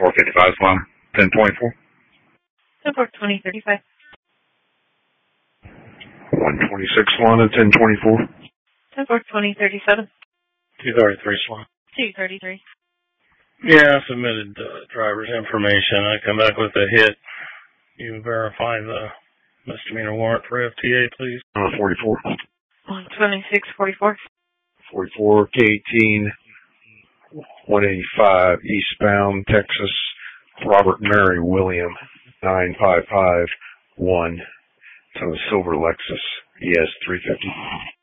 455 line 1024. 2035. 126 line 1024. 2037. 233 Swan. 233. Yeah, I submitted driver's information. I come back with a hit. You verify the misdemeanor warrant for FTA, please. 44. 12644. 44 K18 185 eastbound Texas. Robert Mary William 9551. It's on a silver Lexus ES 350.